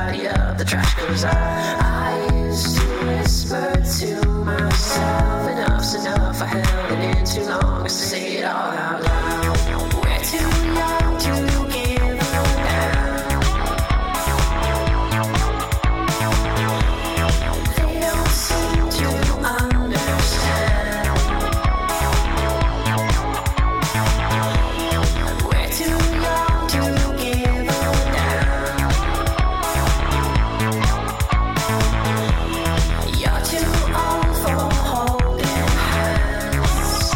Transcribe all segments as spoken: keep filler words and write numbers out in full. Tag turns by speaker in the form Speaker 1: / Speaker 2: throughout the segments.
Speaker 1: tidy up, the trash goes out. I used to whisper to myself, enough's enough, I held it in too long to say it all out loud. We're too young to give up now. They don't seem to understand. We're too young to give up now. You're too old for holding hands.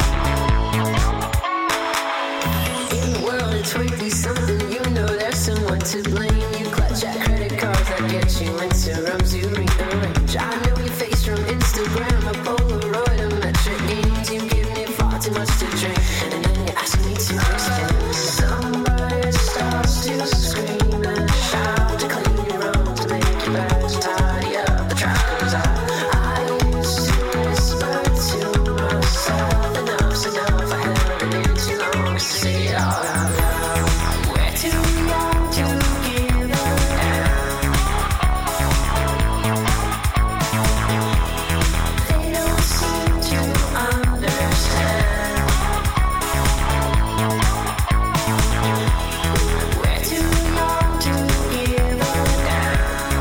Speaker 1: In the world it's really something, you know there's someone to blame. You clutch at credit cards that get you into rooms you rearrange. I know your face from Instagram, a Polaroid, a metric games. You give me far too much to drink, and then you ask me to extend. Somebody starts to scream and shout to clean your room, to make your bed, tidy up, the trash goes out. I used to whisper to myself, enough's enough, I held it in too long to say it all out loud. We're too young to give up now. They don't seem to understand. We're too young to give up now.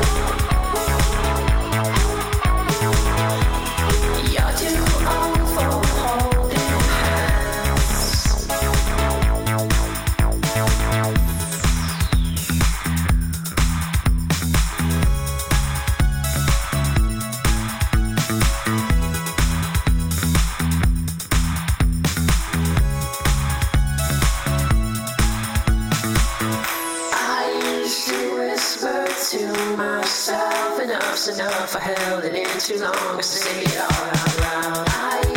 Speaker 1: You're too old for holding hands. I used to whisper to myself, enough's enough, I held it in too long to say it all out loud. I